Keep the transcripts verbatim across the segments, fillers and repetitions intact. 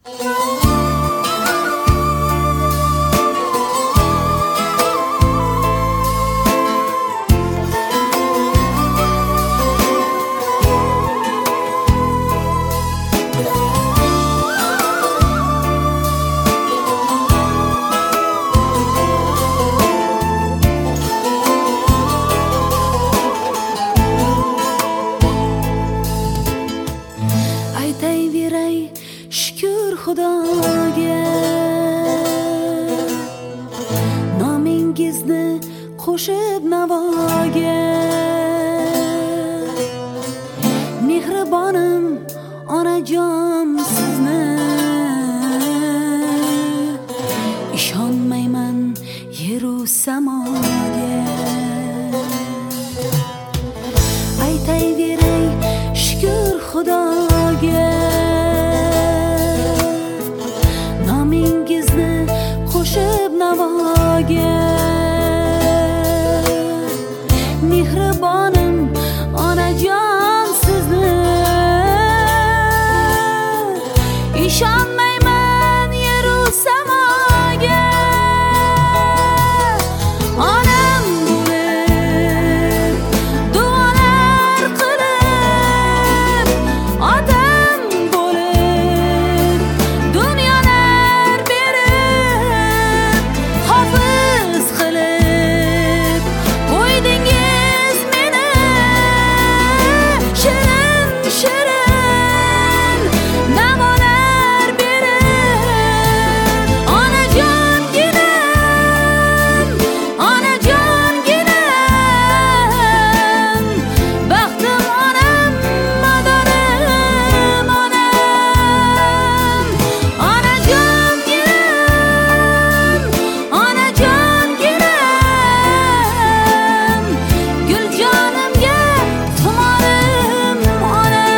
Aytayveray shukr Xudoga, nomingizni qo'shib navoga. Mehribonim onajon sizni, ishonmayman yeru samoga. Aytayveray shukr Xudoga, nomingizni qo'shib navoga. Mehribonim onajon sizni, ishonmayman yeru samoga. Onam bo'lib duolar qilib, otam bo'lib dunyolar berib, hofiz qilib qo'ydingiz meni. Shirin shirin navolar berib, onajonginam, onajonginam, baxtim onam, madorim onam. Onajonginam, onajonginam, Guljonimga tumorim onam.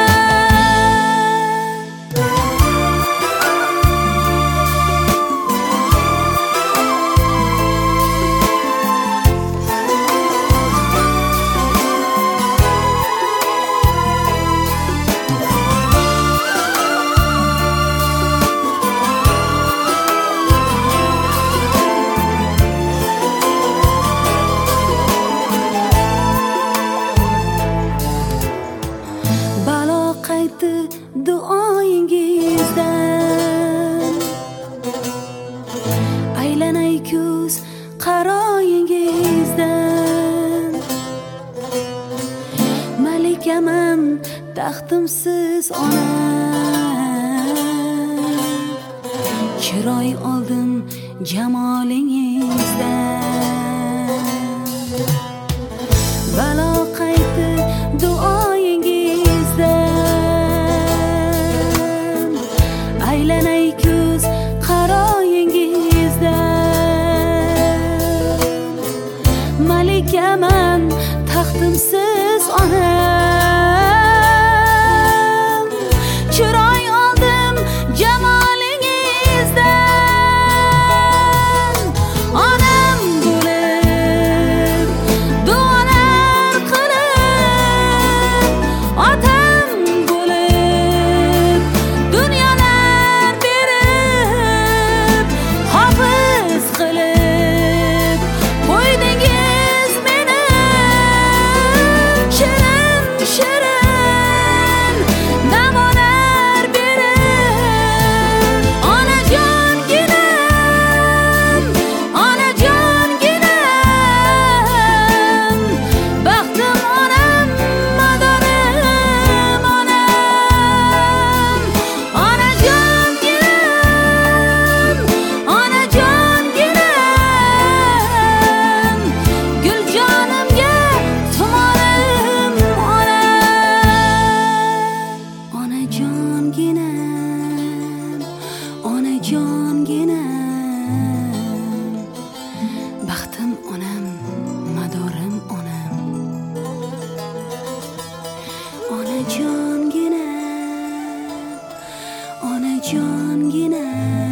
Balo qaytdi duoyingizdan, aylanay ko'z qaroyingizdan. Malikaman taxtimsiz onam, chiroy oldim jamolingizdan. Balo qaytdi duoyingizdan, aylanay ko'z qaroyingizdan. Malikaman taxtimsiz onam, chiroy oldim jamolingizdan. Onam bo'lib duolar qilib, otam bo'lib dunyolar berib, hofiz qilib qo'ydingiz meni. Shirin shirin navolar berib, onajonginam, onajonginam, baxtim onam, madorim onam. Onajonginam, onajonginam, Guljonimga tumorim onam. Onajonginam, onajonginam, baxtim onam, madorim onam. Onajonginam, onajonginam.